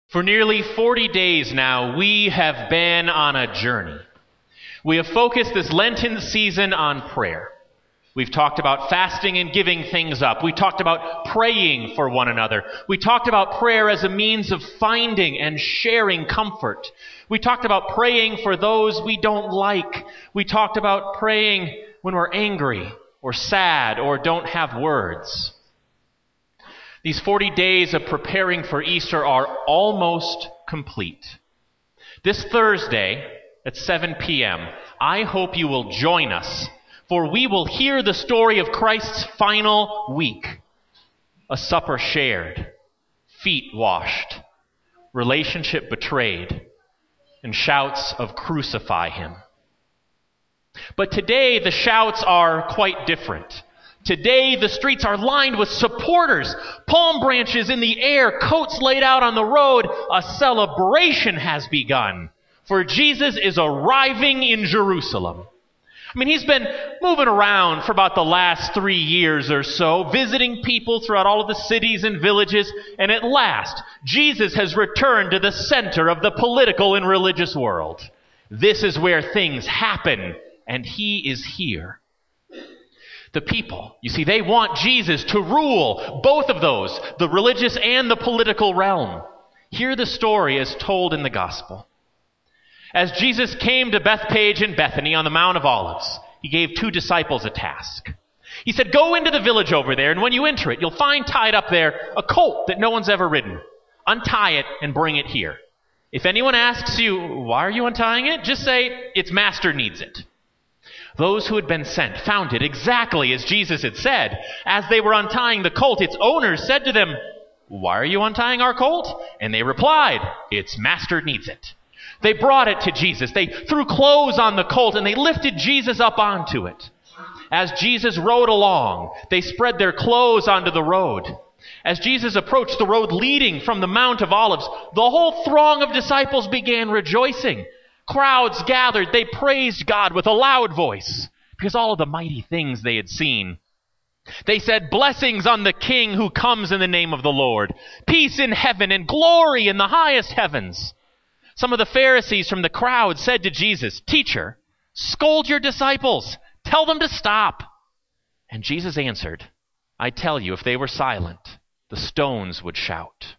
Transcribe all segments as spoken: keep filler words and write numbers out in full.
For nearly forty days now, we have been on a journey. We have focused this Lenten season on prayer. We've talked about fasting and giving things up. We talked about praying for one another. We talked about prayer as a means of finding and sharing comfort. We talked about praying for those we don't like. We talked about praying when we're angry or sad or don't have words. These forty days of preparing for Easter are almost complete. This Thursday at seven p.m., I hope you will join us, for we will hear the story of Christ's final week. A supper shared, feet washed, relationship betrayed, and shouts of "Crucify him." But today the shouts are quite different. Today, the streets are lined with supporters, palm branches in the air, coats laid out on the road. A celebration has begun, for Jesus is arriving in Jerusalem. I mean, he's been moving around for about the last three years or so, visiting people throughout all of the cities and villages, and at last, Jesus has returned to the center of the political and religious world. This is where things happen, and he is here. The people, you see, they want Jesus to rule both of those, the religious and the political realm. Hear the story as told in the gospel. As Jesus came to Bethphage and Bethany on the Mount of Olives, he gave two disciples a task. He said, "Go into the village over there, and when you enter it, you'll find tied up there a colt that no one's ever ridden. Untie it and bring it here. If anyone asks you, 'Why are you untying it?' just say, 'Its master needs it.'" Those who had been sent found it exactly as Jesus had said. As they were untying the colt, its owners said to them, "Why are you untying our colt?" And they replied, "Its master needs it." They brought it to Jesus. They threw clothes on the colt, and they lifted Jesus up onto it. As Jesus rode along, they spread their clothes onto the road. As Jesus approached the road leading from the Mount of Olives, the whole throng of disciples began rejoicing. Crowds gathered. They praised God with a loud voice because all of the mighty things they had seen. They said, "Blessings on the King who comes in the name of the Lord. Peace in heaven and glory in the highest heavens." Some of the Pharisees from the crowd said to Jesus, "Teacher, scold your disciples. Tell them to stop." And Jesus answered, "I tell you, if they were silent, the stones would shout."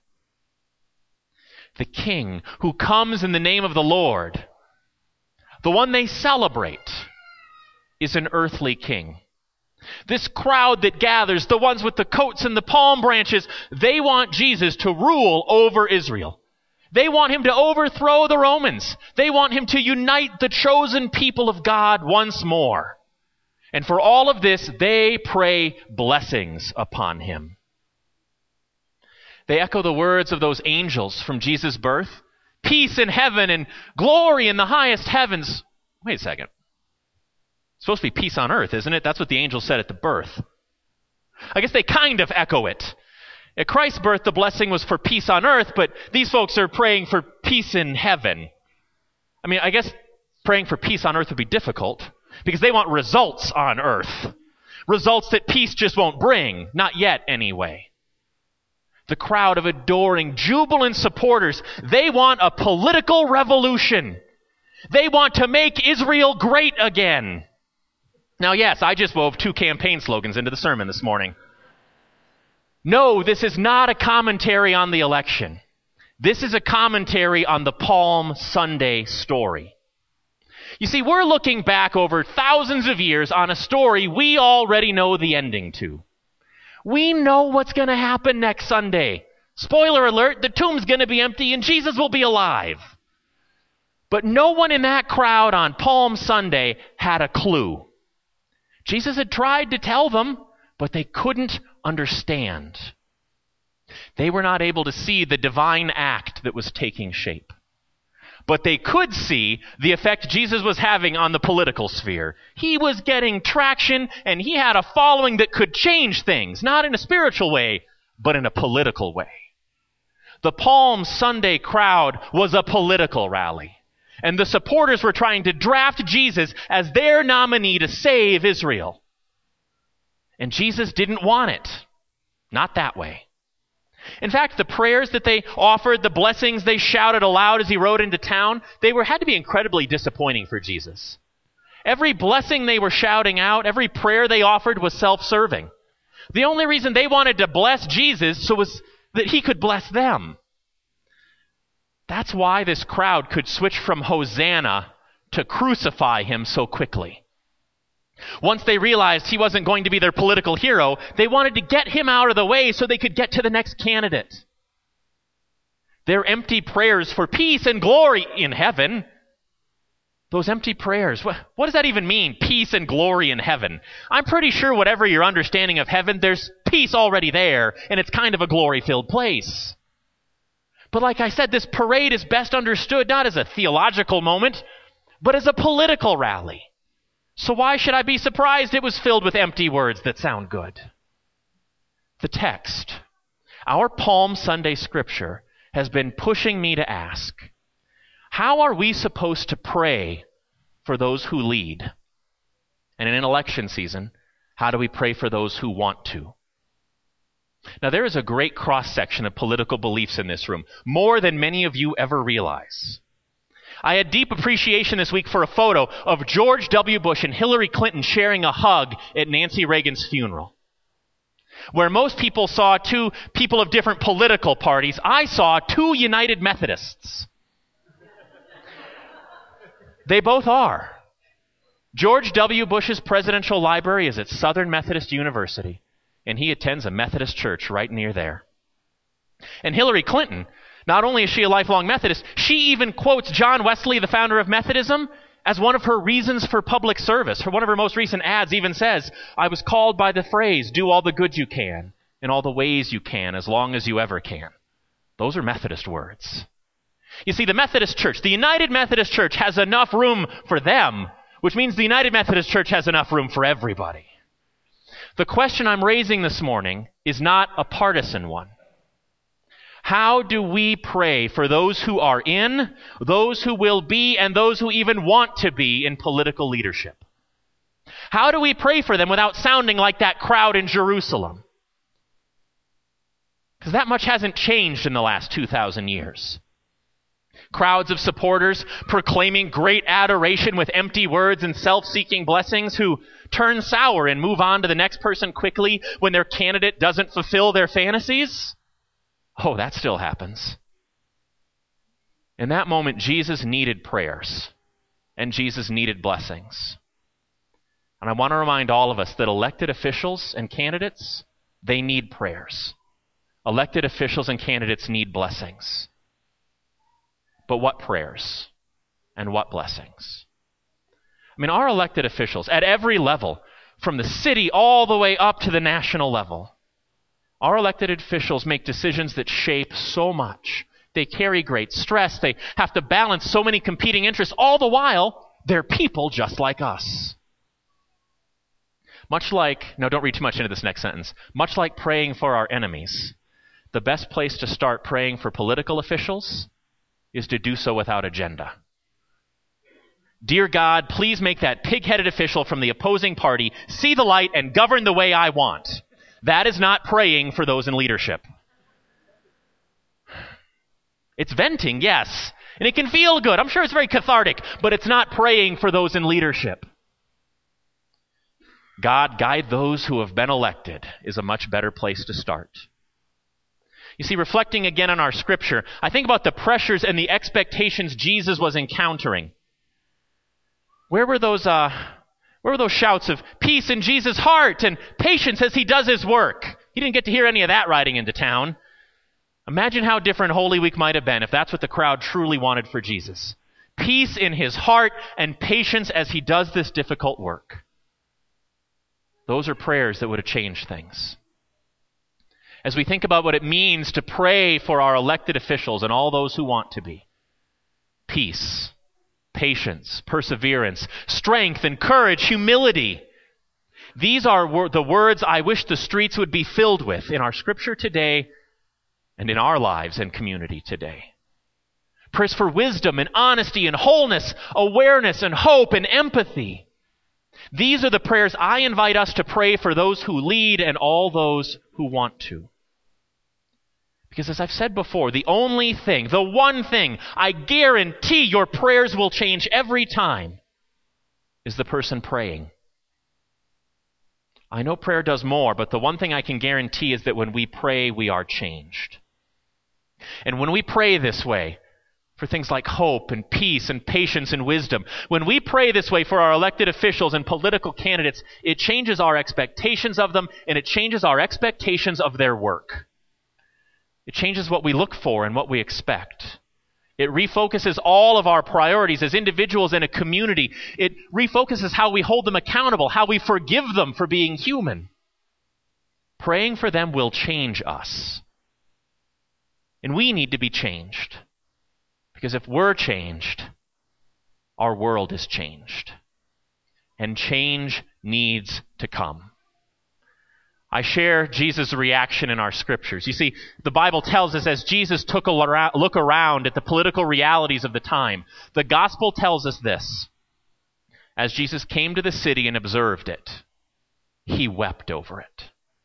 The King who comes in the name of the Lord, the one they celebrate, is an earthly king. This crowd that gathers, the ones with the coats and the palm branches, they want Jesus to rule over Israel. They want him to overthrow the Romans. They want him to unite the chosen people of God once more. And for all of this, they pray blessings upon him. They echo the words of those angels from Jesus' birth. Peace in heaven and glory in the highest heavens. Wait a second. It's supposed to be peace on earth, isn't it? That's what the angel said at the birth. I guess they kind of echo it. At Christ's birth, the blessing was for peace on earth, but these folks are praying for peace in heaven. I mean, I guess praying for peace on earth would be difficult because they want results on earth. Results that peace just won't bring. Not yet, anyway. The crowd of adoring, jubilant supporters, they want a political revolution. They want to make Israel great again. Now, yes, I just wove two campaign slogans into the sermon this morning. No, this is not a commentary on the election. This is a commentary on the Palm Sunday story. You see, we're looking back over thousands of years on a story we already know the ending to. We know what's going to happen next Sunday. Spoiler alert, the tomb's going to be empty and Jesus will be alive. But no one in that crowd on Palm Sunday had a clue. Jesus had tried to tell them, but they couldn't understand. They were not able to see the divine act that was taking shape. But they could see the effect Jesus was having on the political sphere. He was getting traction, and he had a following that could change things, not in a spiritual way, but in a political way. The Palm Sunday crowd was a political rally, and the supporters were trying to draft Jesus as their nominee to save Israel. And Jesus didn't want it. Not that way. In fact, the prayers that they offered, the blessings they shouted aloud as he rode into town, they were had to be incredibly disappointing for Jesus. Every blessing they were shouting out, every prayer they offered was self-serving. The only reason they wanted to bless Jesus so was that he could bless them. That's why this crowd could switch from Hosanna to crucify him so quickly. Once they realized he wasn't going to be their political hero, they wanted to get him out of the way so they could get to the next candidate. Their empty prayers for peace and glory in heaven, those empty prayers, what, what does that even mean, peace and glory in heaven? I'm pretty sure whatever your understanding of heaven, there's peace already there, and it's kind of a glory-filled place. But like I said, this parade is best understood not as a theological moment, but as a political rally. So why should I be surprised it was filled with empty words that sound good? The text, our Palm Sunday scripture, has been pushing me to ask, how are we supposed to pray for those who lead? And in an election season, how do we pray for those who want to? Now, there is a great cross-section of political beliefs in this room, more than many of you ever realize. I had deep appreciation this week for a photo of George W. Bush and Hillary Clinton sharing a hug at Nancy Reagan's funeral. Where most people saw two people of different political parties, I saw two United Methodists. They both are. George W. Bush's presidential library is at Southern Methodist University, and he attends a Methodist church right near there. And Hillary Clinton, not only is she a lifelong Methodist, she even quotes John Wesley, the founder of Methodism, as one of her reasons for public service. Her, one of her most recent ads even says, I was called by the phrase, do all the good you can, in all the ways you can, as long as you ever can. Those are Methodist words. You see, the Methodist Church, the United Methodist Church, has enough room for them, which means the United Methodist Church has enough room for everybody. The question I'm raising this morning is not a partisan one. How do we pray for those who are in, those who will be, and those who even want to be in political leadership? How do we pray for them without sounding like that crowd in Jerusalem? Because that much hasn't changed in the last two thousand years. Crowds of supporters proclaiming great adoration with empty words and self-seeking blessings who turn sour and move on to the next person quickly when their candidate doesn't fulfill their fantasies? Oh, that still happens. In that moment, Jesus needed prayers, and Jesus needed blessings. And I want to remind all of us that elected officials and candidates, they need prayers. Elected officials and candidates need blessings. But what prayers and what blessings? I mean, our elected officials at every level, from the city all the way up to the national level, our elected officials make decisions that shape so much. They carry great stress. They have to balance so many competing interests. All the while, they're people just like us. Much like, no, don't read too much into this next sentence. Much like praying for our enemies, the best place to start praying for political officials is to do so without agenda. Dear God, please make that pig-headed official from the opposing party see the light and govern the way I want. That is not praying for those in leadership. It's venting, yes, and it can feel good. I'm sure it's very cathartic, but it's not praying for those in leadership. God, guide those who have been elected is a much better place to start. You see, reflecting again on our scripture, I think about the pressures and the expectations Jesus was encountering. Where were those, uh, where were those shouts of peace in Jesus' heart and patience as he does his work? He didn't get to hear any of that riding into town. Imagine how different Holy Week might have been if that's what the crowd truly wanted for Jesus. Peace in his heart and patience as he does this difficult work. Those are prayers that would have changed things. As we think about what it means to pray for our elected officials and all those who want to be. Peace, patience, perseverance, strength and courage, humility. These are wor- the words I wish the streets would be filled with in our scripture today and in our lives and community today. Prayers for wisdom and honesty and wholeness, awareness and hope and empathy. These are the prayers I invite us to pray for those who lead and all those who want to. Because as I've said before, the only thing, the one thing I guarantee your prayers will change every time is the person praying. I know prayer does more, but the one thing I can guarantee is that when we pray, we are changed. And when we pray this way, for things like hope and peace and patience and wisdom, when we pray this way for our elected officials and political candidates, it changes our expectations of them, and it changes our expectations of their work. It changes what we look for and what we expect. It refocuses all of our priorities as individuals in a community. It refocuses how we hold them accountable, how we forgive them for being human. Praying for them will change us. And we need to be changed. Because if we're changed, our world is changed. And change needs to come. I share Jesus' reaction in our scriptures. You see, the Bible tells us as Jesus took a look around at the political realities of the time, the gospel tells us this. As Jesus came to the city and observed it, he wept over it.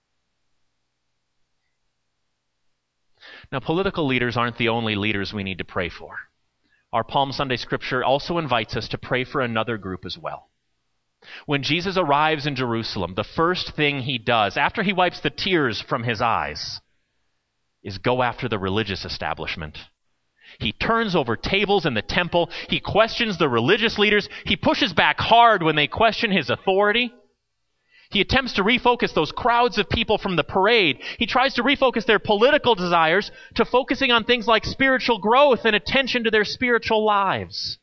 Now, political leaders aren't the only leaders we need to pray for. Our Palm Sunday scripture also invites us to pray for another group as well. When Jesus arrives in Jerusalem, the first thing he does, after he wipes the tears from his eyes, is go after the religious establishment. He turns over tables in the temple. He questions the religious leaders. He pushes back hard when they question his authority. He attempts to refocus those crowds of people from the parade. He tries to refocus their political desires to focusing on things like spiritual growth and attention to their spiritual lives.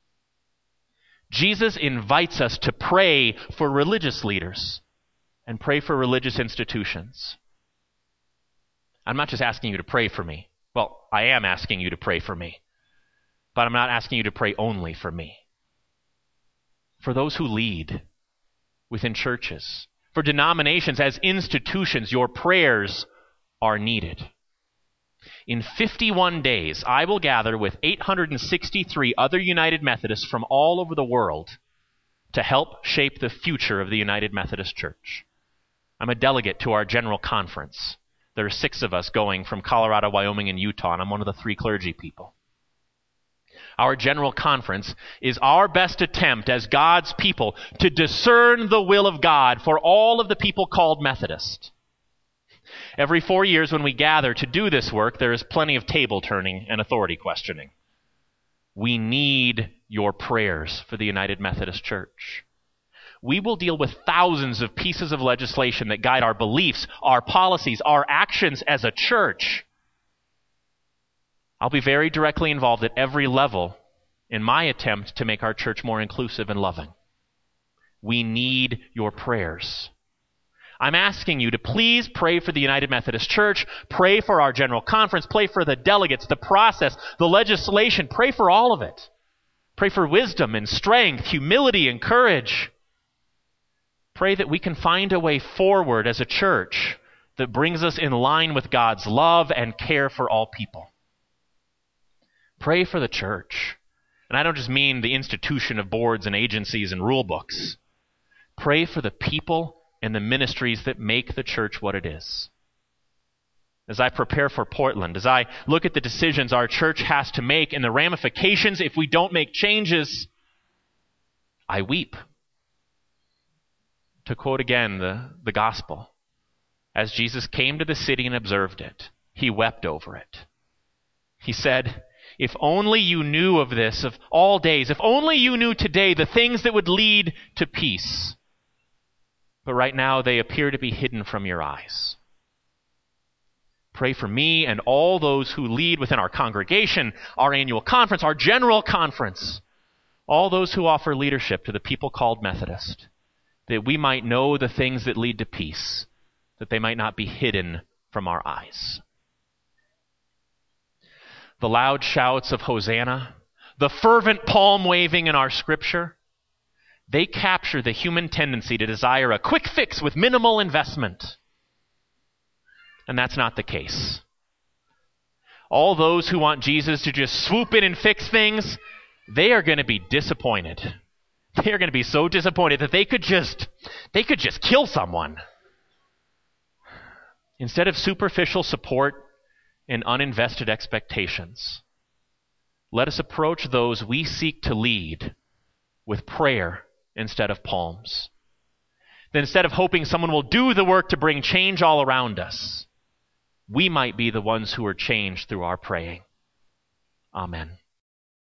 Jesus invites us to pray for religious leaders and pray for religious institutions. I'm not just asking you to pray for me. Well, I am asking you to pray for me. But I'm not asking you to pray only for me. For those who lead within churches, for denominations as institutions, your prayers are needed. In fifty-one days, I will gather with eight hundred sixty-three other United Methodists from all over the world to help shape the future of the United Methodist Church. I'm a delegate to our general conference. There are six of us going from Colorado, Wyoming, and Utah, and I'm one of the three clergy people. Our general conference is our best attempt as God's people to discern the will of God for all of the people called Methodist. Every four years when we gather to do this work, there is plenty of table turning and authority questioning. We need your prayers for the United Methodist Church. We will deal with thousands of pieces of legislation that guide our beliefs, our policies, our actions as a church. I'll be very directly involved at every level in my attempt to make our church more inclusive and loving. We need your prayers. I'm asking you to please pray for the United Methodist Church, pray for our general conference, pray for the delegates, the process, the legislation, pray for all of it. Pray for wisdom and strength, humility and courage. Pray that we can find a way forward as a church that brings us in line with God's love and care for all people. Pray for the church. And I don't just mean the institution of boards and agencies and rule books. Pray for the people and the ministries that make the church what it is. As I prepare for Portland, as I look at the decisions our church has to make and the ramifications if we don't make changes, I weep. To quote again the, the gospel, as Jesus came to the city and observed it, he wept over it. He said, if only you knew of this, of all days, if only you knew today the things that would lead to peace. But right now they appear to be hidden from your eyes. Pray for me and all those who lead within our congregation, our annual conference, our general conference, all those who offer leadership to the people called Methodist, that we might know the things that lead to peace, that they might not be hidden from our eyes. The loud shouts of Hosanna, the fervent palm waving in our scripture, they capture the human tendency to desire a quick fix with minimal investment. And that's not the case. All those who want Jesus to just swoop in and fix things, they are going to be disappointed. They are going to be so disappointed that they could just, they could just kill someone. Instead of superficial support and uninvested expectations. Let us approach those we seek to lead with prayer instead of palms. That instead of hoping someone will do the work to bring change all around us, we might be the ones who are changed through our praying. Amen.